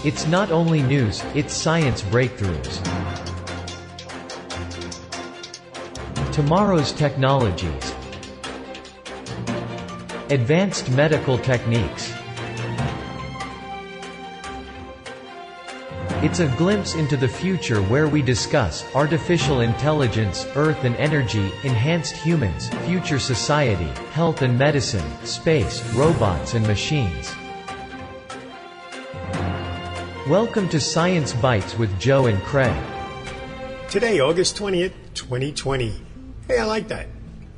It's not only news, it's science breakthroughs. Tomorrow's technologies. Advanced medical techniques. It's a glimpse into the future where we discuss artificial intelligence, earth and energy, enhanced humans, future society, health and medicine, space, robots and machines. Welcome to Science Bites with Joe and Craig. Today, August 20th, 2020. Hey, I like that.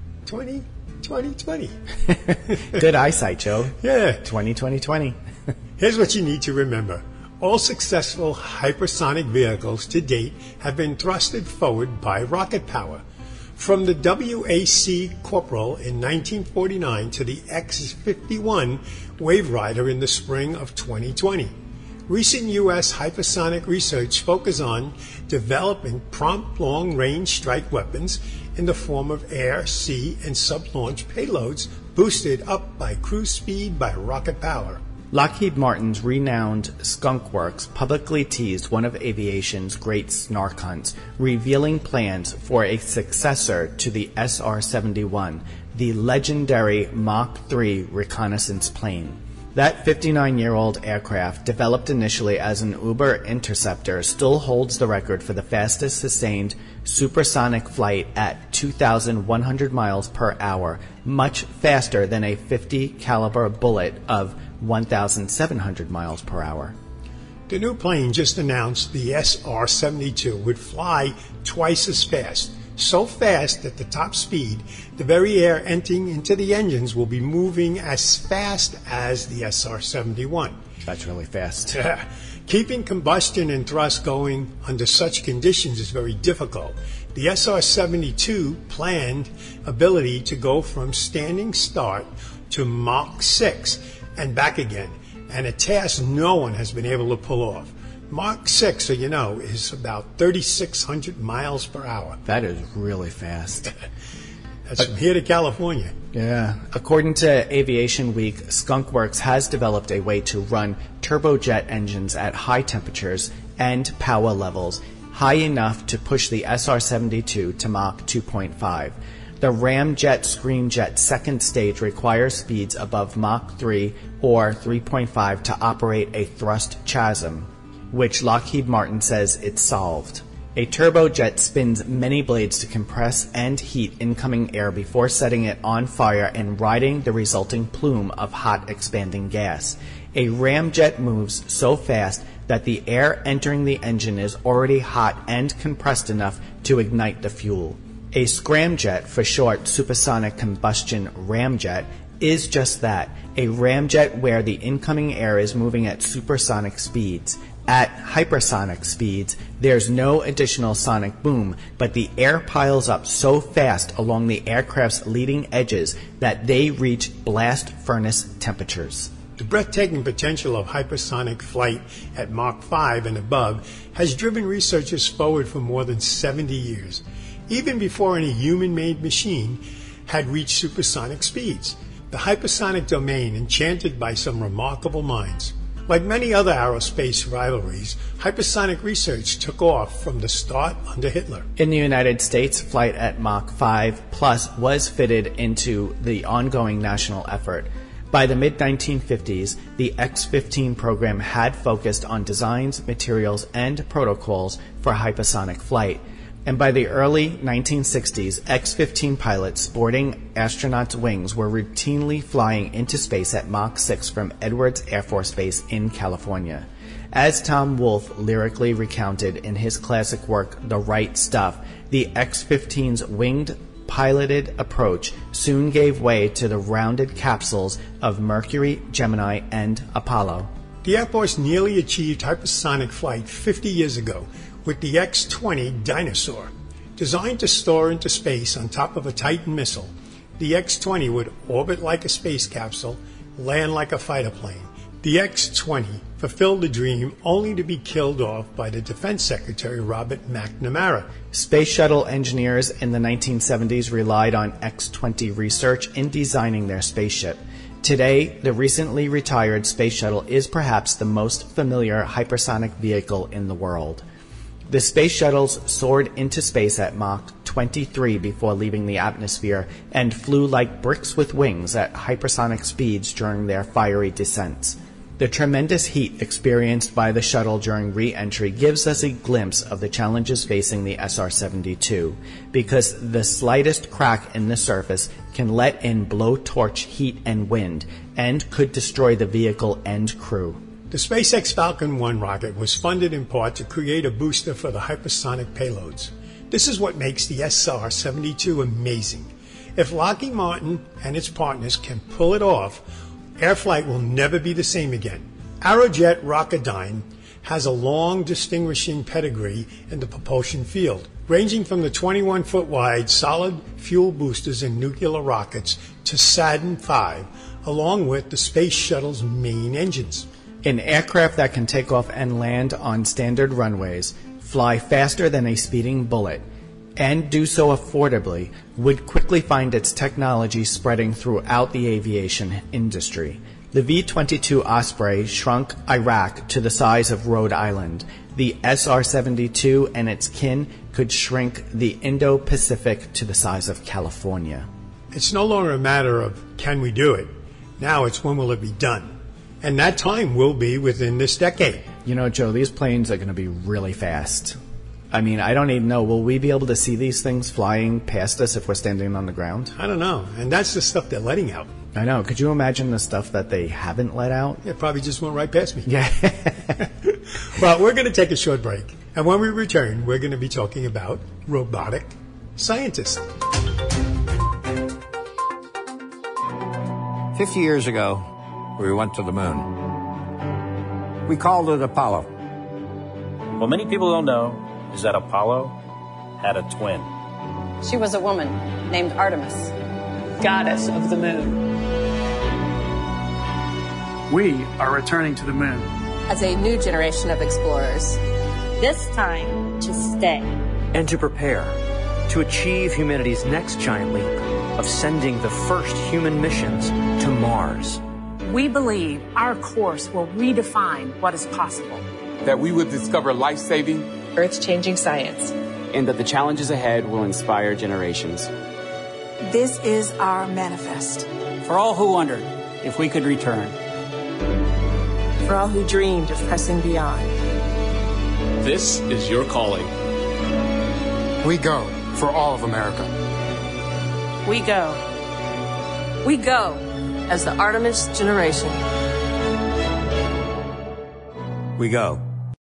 2020. Good eyesight, Joe. Yeah. 2020. Here's what you need to remember. All successful hypersonic vehicles to date have been thrusted forward by rocket power. From the WAC Corporal in 1949 to the X-51 Wave Rider in the spring of 2020. Recent U.S. hypersonic research focuses on developing prompt long-range strike weapons in the form of air, sea, and sub-launch payloads boosted up by cruise speed by rocket power. Lockheed Martin's renowned Skunk Works publicly teased one of aviation's great snark hunts, revealing plans for a successor to the SR-71, the legendary Mach 3 reconnaissance plane. That 59-year-old aircraft, developed initially as an Uber interceptor, still holds the record for the fastest sustained supersonic flight at 2,100 miles per hour, much faster than a .50 caliber bullet of 1,700 miles per hour. The new plane just announced the SR-72 would fly twice as fast. So fast at the top speed, the very air entering into the engines will be moving as fast as the SR-71. That's really fast. Keeping combustion and thrust going under such conditions is very difficult. The SR-72 planned ability to go from standing start to Mach 6 and back again, and a task no one has been able to pull off. Mach 6, so you know, is about 3,600 miles per hour. That is really fast. That's from here to California. Yeah. According to Aviation Week, Skunk Works has developed a way to run turbojet engines at high temperatures and power levels, high enough to push the SR-72 to Mach 2.5. The Ramjet Screamjet second stage requires speeds above Mach 3 or 3.5 to operate a thrust chasm, which Lockheed Martin says it solved. A turbojet spins many blades to compress and heat incoming air before setting it on fire and riding the resulting plume of hot expanding gas. A ramjet moves so fast that the air entering the engine is already hot and compressed enough to ignite the fuel. A scramjet, for short supersonic combustion ramjet, is just that, a ramjet where the incoming air is moving at supersonic speeds. At hypersonic speeds, there's no additional sonic boom, but the air piles up so fast along the aircraft's leading edges that they reach blast furnace temperatures. The breathtaking potential of hypersonic flight at Mach 5 and above has driven researchers forward for more than 70 years, even before any human-made machine had reached supersonic speeds. The hypersonic domain enchanted by some remarkable minds. Like many other aerospace rivalries, hypersonic research took off from the start under Hitler. In the United States, flight at Mach 5 plus was fitted into the ongoing national effort. By the mid-1950s, the X-15 program had focused on designs, materials, and protocols for hypersonic flight. And by the early 1960s, X-15 pilots sporting astronauts' wings were routinely flying into space at Mach 6 from Edwards Air Force Base in California. As Tom Wolfe lyrically recounted in his classic work, The Right Stuff, the X-15's winged piloted approach soon gave way to the rounded capsules of Mercury, Gemini, and Apollo. The Air Force nearly achieved hypersonic flight 50 years ago with the X-20 Dinosaur. Designed to soar into space on top of a Titan missile, the X-20 would orbit like a space capsule, land like a fighter plane. The X-20 fulfilled the dream only to be killed off by the Defense Secretary Robert McNamara. Space shuttle engineers in the 1970s relied on X-20 research in designing their spaceship. Today, the recently retired Space Shuttle is perhaps the most familiar hypersonic vehicle in the world. The Space Shuttles soared into space at Mach 23 before leaving the atmosphere and flew like bricks with wings at hypersonic speeds during their fiery descents. The tremendous heat experienced by the shuttle during re-entry gives us a glimpse of the challenges facing the SR-72, because the slightest crack in the surface can let in blowtorch heat and wind, and could destroy the vehicle and crew. The SpaceX Falcon 1 rocket was funded in part to create a booster for the hypersonic payloads. This is what makes the SR-72 amazing. If Lockheed Martin and its partners can pull it off, air flight will never be the same again. Aerojet Rocketdyne has a long, distinguishing pedigree in the propulsion field, ranging from the 21-foot wide solid fuel boosters in nuclear rockets to Saturn V, along with the Space Shuttle's main engines. An aircraft that can take off and land on standard runways, fly faster than a speeding bullet, and do so affordably, would quickly find its technology spreading throughout the aviation industry. The V-22 Osprey shrunk Iraq to the size of Rhode Island. The SR-72 and its kin could shrink the Indo-Pacific to the size of California. It's no longer a matter of can we do it. Now it's when will it be done. And that time will be within this decade. You know, Joe, these planes are going to be really fast. I mean, I don't even know. Will we be able to see these things flying past us if we're standing on the ground? I don't know. And that's the stuff they're letting out. I know. Could you imagine the stuff that they haven't let out? It probably just went right past me. Yeah. Well, we're going to take a short break. And when we return, we're going to be talking about robotic scientists. 50 years ago, we went to the moon. We called it Apollo. What many people don't know is that Apollo had a twin. She was a woman named Artemis, goddess of the moon. We are returning to the moon As a new generation of explorers. This time to stay. And to prepare to achieve humanity's next giant leap of sending the first human missions to Mars. We believe our course will redefine what is possible. That we will discover life-saving, earth-changing science. And that the challenges ahead will inspire generations. This is our manifest. For all who wondered if we could return. For all who dreamed of pressing beyond. This is your calling. We go for all of America. We go. We go as the Artemis generation. We go.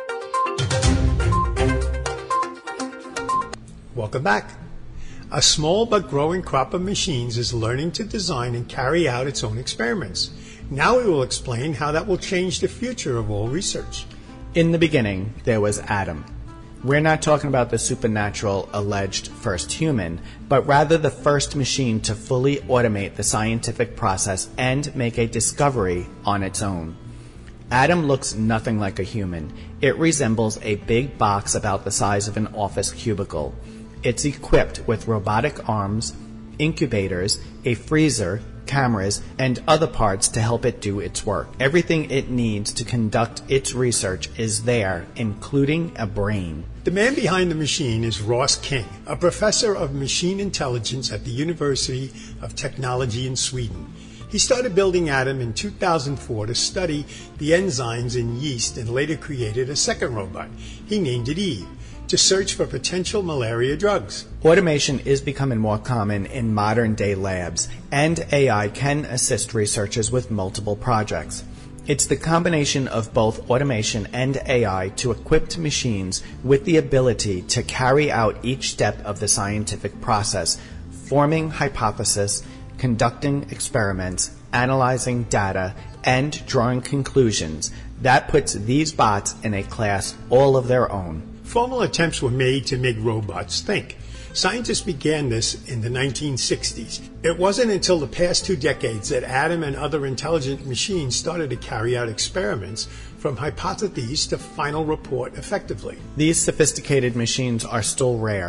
Welcome back. A small but growing crop of machines is learning to design and carry out its own experiments. Now we will explain how that will change the future of all research. In the beginning, there was Adam. We're not talking about the supernatural alleged first human, but rather the first machine to fully automate the scientific process and make a discovery on its own. Adam looks nothing like a human. It resembles a big box about the size of an office cubicle. It's equipped with robotic arms, incubators, a freezer, cameras, and other parts to help it do its work. Everything it needs to conduct its research is there, including a brain. The man behind the machine is Ross King, a professor of machine intelligence at the University of Technology in Sweden. He started building Adam in 2004 to study the enzymes in yeast and later created a second robot. He named it Eve, to search for potential malaria drugs. Automation is becoming more common in modern-day labs, and AI can assist researchers with multiple projects. It's the combination of both automation and AI to equip machines with the ability to carry out each step of the scientific process, forming hypotheses, conducting experiments, analyzing data, and drawing conclusions. That puts these bots in a class all of their own. Formal attempts were made to make robots think. Scientists began this in the 1960s. It wasn't until the past 2 decades that Adam and other intelligent machines started to carry out experiments from hypotheses to final report effectively. These sophisticated machines are still rare.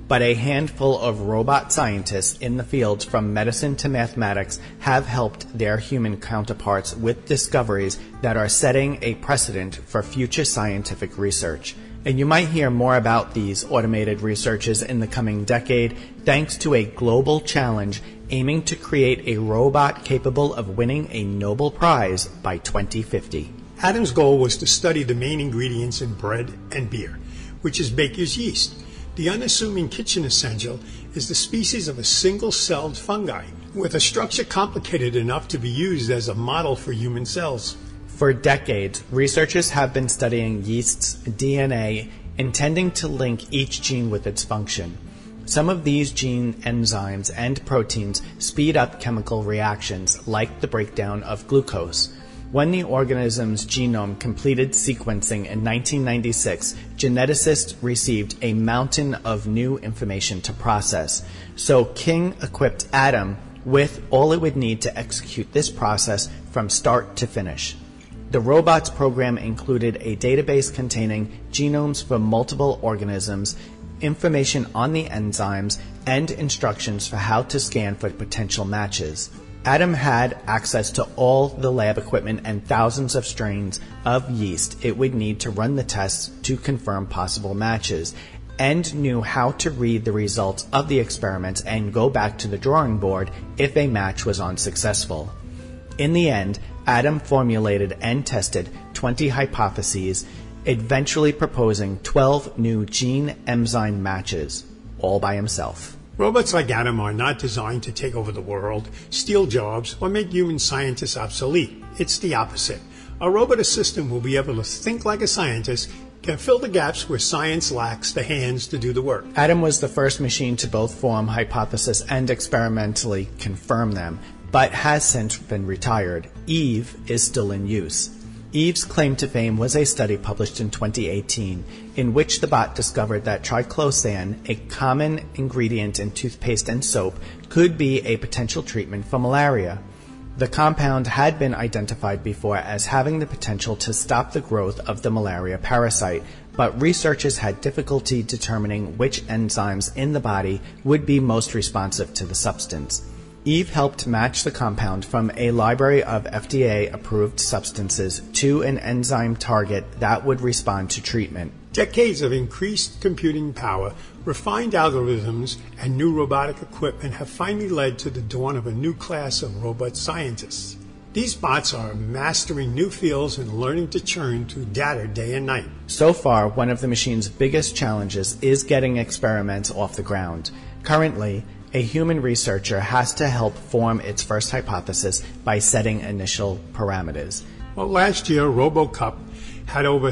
but a handful of robot scientists in the fields from medicine to mathematics have helped their human counterparts with discoveries that are setting a precedent for future scientific research. And you might hear more about these automated researches in the coming decade thanks to a global challenge aiming to create a robot capable of winning a Nobel Prize by 2050. Adam's goal was to study the main ingredients in bread and beer, which is baker's yeast. The unassuming kitchen essential is the species of a single-celled fungi, with a structure complicated enough to be used as a model for human cells. For decades, researchers have been studying yeast's DNA, intending to link each gene with its function. Some of these gene enzymes and proteins speed up chemical reactions, like the breakdown of glucose. When the organism's genome completed sequencing in 1996, geneticists received a mountain of new information to process. So King equipped Adam with all it would need to execute this process from start to finish. The robot's program included a database containing genomes for multiple organisms, information on the enzymes, and instructions for how to scan for potential matches. Adam had access to all the lab equipment and thousands of strains of yeast it would need to run the tests to confirm possible matches, and knew how to read the results of the experiments and go back to the drawing board if a match was unsuccessful. In the end, Adam formulated and tested 20 hypotheses, eventually proposing 12 new gene-enzyme matches, all by himself. Robots like Adam are not designed to take over the world, steal jobs, or make human scientists obsolete. It's the opposite. A robot assistant will be able to think like a scientist, can fill the gaps where science lacks the hands to do the work. Adam was the first machine to both form hypotheses and experimentally confirm them, but has since been retired. Eve is still in use. Eve's claim to fame was a study published in 2018 in which the bot discovered that triclosan, a common ingredient in toothpaste and soap, could be a potential treatment for malaria. The compound had been identified before as having the potential to stop the growth of the malaria parasite, but researchers had difficulty determining which enzymes in the body would be most responsive to the substance. Eve helped match the compound from a library of FDA-approved substances to an enzyme target that would respond to treatment. Decades of increased computing power, refined algorithms, and new robotic equipment have finally led to the dawn of a new class of robot scientists. These bots are mastering new fields and learning to churn through data day and night. So far, one of the machine's biggest challenges is getting experiments off the ground. Currently, a human researcher has to help form its first hypothesis by setting initial parameters. Well, last year, RoboCup had over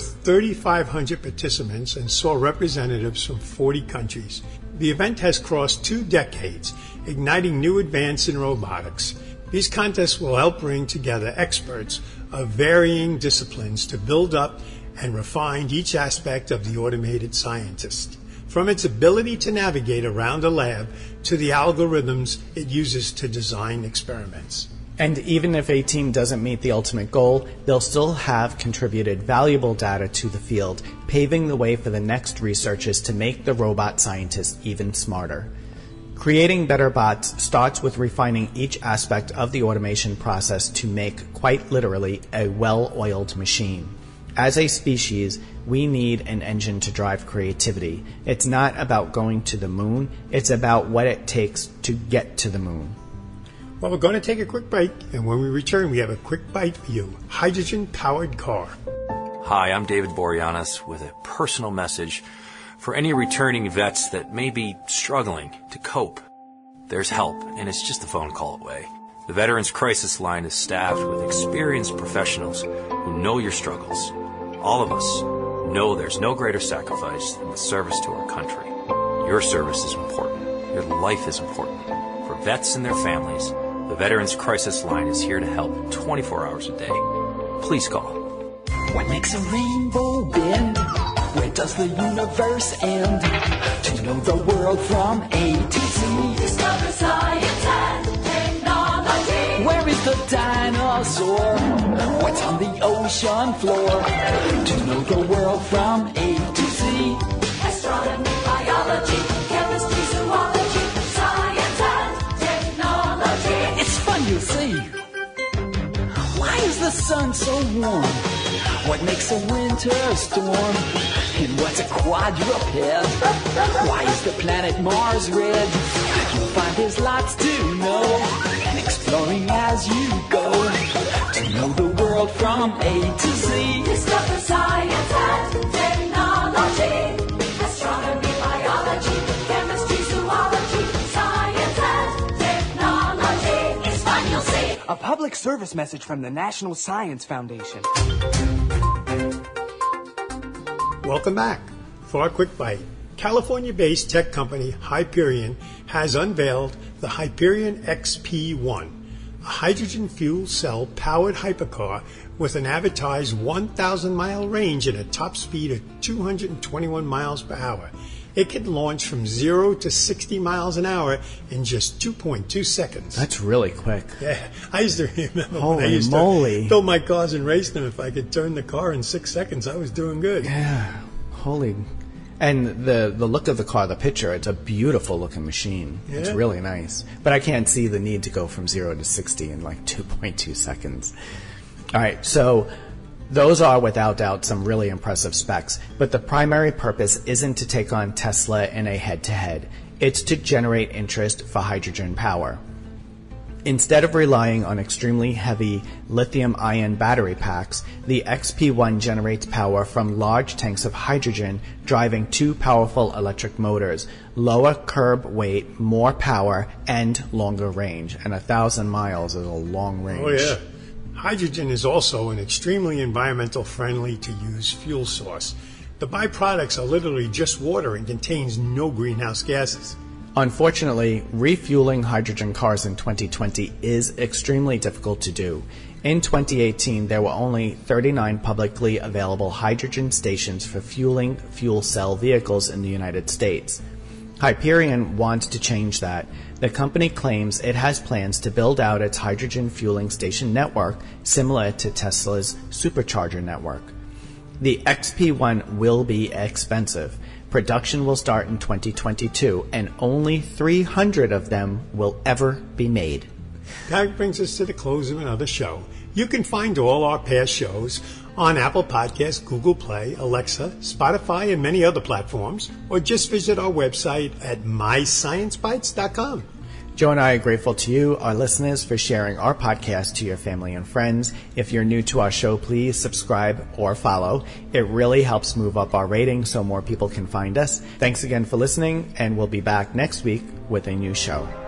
3,500 participants and saw representatives from 40 countries. The event has crossed 2 decades, igniting new advances in robotics. These contests will help bring together experts of varying disciplines to build up and refine each aspect of the automated scientist, from its ability to navigate around a lab to the algorithms it uses to design experiments. And even if a team doesn't meet the ultimate goal, they'll still have contributed valuable data to the field, paving the way for the next researchers to make the robot scientists even smarter. Creating better bots starts with refining each aspect of the automation process to make, quite literally, a well-oiled machine. As a species, we need an engine to drive creativity. It's not about going to the moon, it's about what it takes to get to the moon. Well, we're going to take a quick break, and when we return, we have a quick bite for you. Hydrogen-powered car. Hi, I'm David Boreanaz with a personal message for any returning vets that may be struggling to cope. There's help, and it's just a phone call away. The Veterans Crisis Line is staffed with experienced professionals who know your struggles. All of us know there's no greater sacrifice than the service to our country. Your service is important. Your life is important. For vets and their families, the Veterans Crisis Line is here to help 24 hours a day. Please call. What makes a rainbow bend? Where does the universe end? To know the world from A to Z. Discover science and technology. Where is the dinosaur? What's on the ocean floor? To know the world from A to Z. Astronomy, biology, chemistry. the sun so warm? What makes a winter storm? And what's a quadruped? Why is the planet Mars red? You'll find there's lots to know, exploring as you go, to know the world from A to Z. Discover science and technology, astronomy, biology, chemistry, zoology, science and technology. It's fun, you'll see. A public service message from the National Science Foundation. Welcome back. For our quick bite, California-based tech company Hyperion has unveiled the Hyperion XP1, a hydrogen fuel cell powered hypercar with an advertised 1,000-mile range and a top speed of 221 miles per hour. It can launch from 0 to 60 miles an hour in just 2.2 seconds. That's really quick. Yeah, I used to remember Holy when I used moly. to build my cars and race them. If I could turn the car in 6 seconds, I was doing good. Yeah, holy. And the look of the car, the picture, it's a beautiful looking machine. Yeah. It's really nice. But I can't see the need to go from 0 to 60 in like 2.2 seconds. All right, so those are without doubt some really impressive specs, but the primary purpose isn't to take on Tesla in a head-to-head. It's to generate interest for hydrogen power. Instead of relying on extremely heavy lithium-ion battery packs, the XP1 generates power from large tanks of hydrogen driving two powerful electric motors, lower curb weight, more power, and longer range. And 1,000 miles is a long range. Oh, yeah. Hydrogen is also an extremely environmental friendly to use fuel source. The byproducts are literally just water and contains no greenhouse gases. Unfortunately, refueling hydrogen cars in 2020 is extremely difficult to do. In 2018, there were only 39 publicly available hydrogen stations for fueling fuel cell vehicles in the United States. Hyperion wants to change that. The company claims it has plans to build out its hydrogen fueling station network similar to Tesla's supercharger network. The XP1 will be expensive. Production will start in 2022, and only 300 of them will ever be made. That brings us to the close of another show. You can find all our past shows on Apple Podcasts, Google Play, Alexa, Spotify, and many other platforms, or just visit our website at mysciencebites.com. Joe and I are grateful to you, our listeners, for sharing our podcast to your family and friends. If you're new to our show, please subscribe or follow. It really helps move up our rating so more people can find us. Thanks again for listening, and we'll be back next week with a new show.